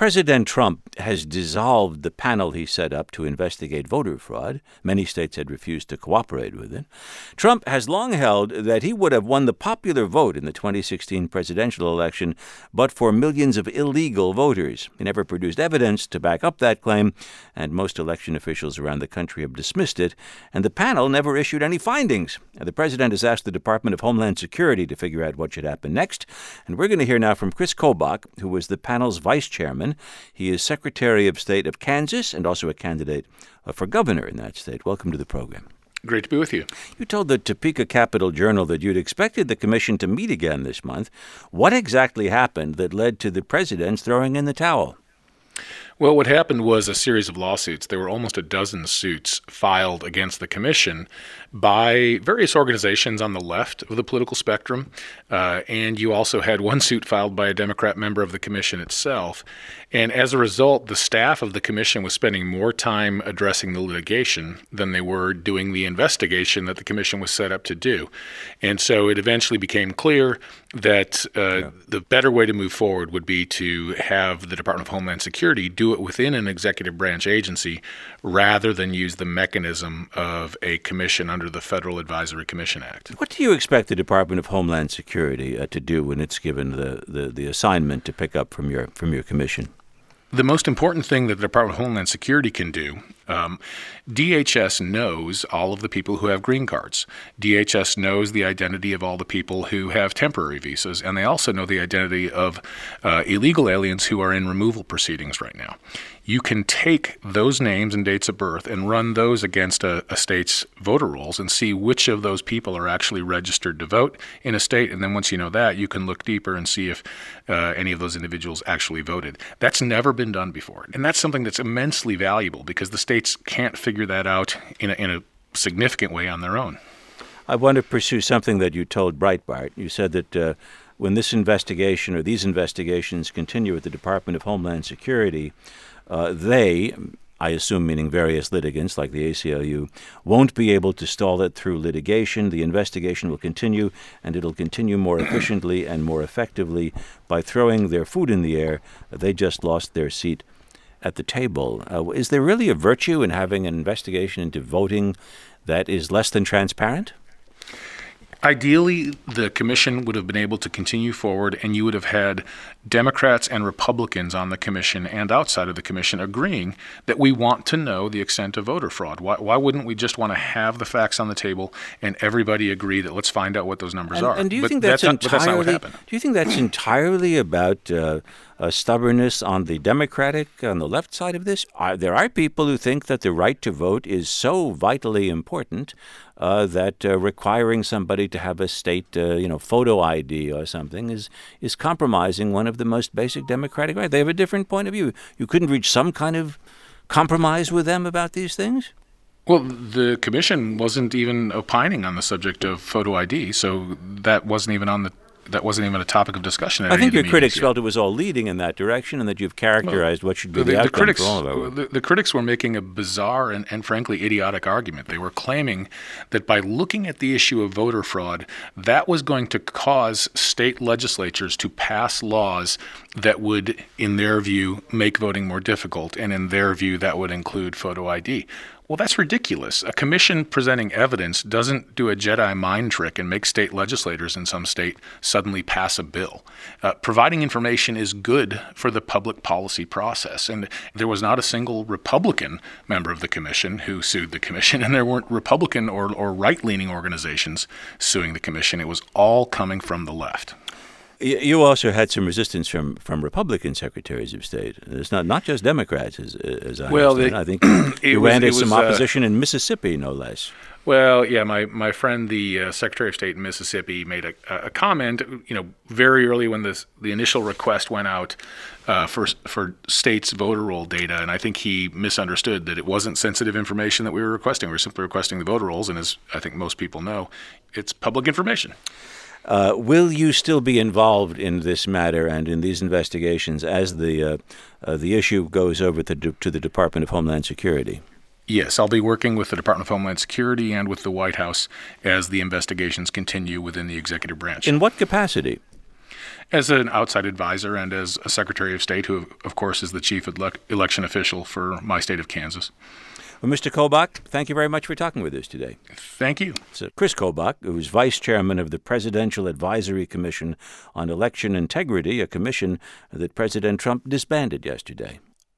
President Trump has dissolved the panel he set up to investigate voter fraud. Many states had refused to cooperate with it. Trump has long held that he would have won the popular vote in the 2016 presidential election but for millions of illegal voters. He never produced evidence to back up that claim, and most election officials around the country have dismissed it, and the panel never issued any findings. The president has asked the Department of Homeland Security to figure out what should happen next, and we're going to hear now from Chris Kobach, who was the panel's vice chairman. He is Secretary of State of Kansas and also a candidate for governor in that state. Welcome to the program. Great to be with you. You told the Topeka Capital-Journal that you'd expected the commission to meet again this month. What exactly happened that led to the president's throwing in the towel? Well, what happened was a series of lawsuits. There were almost a dozen suits filed against the commission by various organizations on the left of the political spectrum, and you also had one suit filed by a Democrat member of the commission itself. And as a result, the staff of the commission was spending more time addressing the litigation than they were doing the investigation that the commission was set up to do. And so it eventually became clear that the better way to move forward would be to have the Department of Homeland Security do it within an executive branch agency rather than use the mechanism of a commission under the Federal Advisory Commission Act. What do you expect the Department of Homeland Security to do when it's given the assignment to pick up from your commission? The most important thing that the Department of Homeland Security can do, DHS knows all of the people who have green cards. DHS knows the identity of all the people who have temporary visas, and they also know the identity of illegal aliens who are in removal proceedings right now. You can take those names and dates of birth and run those against a state's voter rolls and see which of those people are actually registered to vote in a state. And then once you know that, you can look deeper and see if any of those individuals actually voted. That's never been done before. And that's something that's immensely valuable because the states can't figure that out in a significant way on their own. I want to pursue something that you told Breitbart. You said that when this investigation or these investigations continue at the Department of Homeland Security, they, I assume meaning various litigants like the ACLU, won't be able to stall it through litigation. The investigation will continue, and it'll continue more efficiently and more effectively by throwing their food in the air. They just lost their seat at the table. Is there really a virtue in having an investigation into voting that is less than transparent? Ideally, the commission would have been able to continue forward, and you would have had Democrats and Republicans on the commission and outside of the commission agreeing that we want to know the extent of voter fraud. Why wouldn't we just want to have the facts on the table and everybody agree that let's find out what those numbers are? And do you think that's not what happened? Do you think that's entirely about stubbornness on the on the left side of this? There are people who think that the right to vote is so vitally important that requiring somebody to have a state, photo ID or something is compromising one of the most basic democratic rights. They have a different point of view. You couldn't reach some kind of compromise with them about these things? Well, the commission wasn't even opining on the subject of photo ID, so that wasn't even a topic of discussion. I think your critics felt it was all leading in that direction and that you've characterized what should be the outcome for all of it. The critics were making a bizarre and frankly idiotic argument. They were claiming that by looking at the issue of voter fraud, that was going to cause state legislatures to pass laws that would, in their view, make voting more difficult, and in their view, that would include photo ID. Well, that's ridiculous. A commission presenting evidence doesn't do a Jedi mind trick and make state legislators in some state suddenly pass a bill. Providing information is good for the public policy process. And there was not a single Republican member of the commission who sued the commission, and there weren't Republican or right-leaning organizations suing the commission. It was all coming from the left. You also had some resistance from Republican secretaries of state. It's not just Democrats, as I understand. I think you ran into some opposition in Mississippi, no less. Well, yeah, my friend, the Secretary of State in Mississippi, made a comment, very early when the initial request went out for states' voter roll data, and I think he misunderstood that it wasn't sensitive information that we were requesting. We were simply requesting the voter rolls, and as I think most people know, it's public information. Will you still be involved in this matter and in these investigations as the issue goes over to the Department of Homeland Security? Yes, I'll be working with the Department of Homeland Security and with the White House as the investigations continue within the executive branch. In what capacity? As an outside advisor and as a Secretary of State, who, of course, is the chief election official for my state of Kansas. Well, Mr. Kobach, thank you very much for talking with us today. Thank you. So Chris Kobach, who is vice chairman of the Presidential Advisory Commission on Election Integrity, a commission that President Trump disbanded yesterday.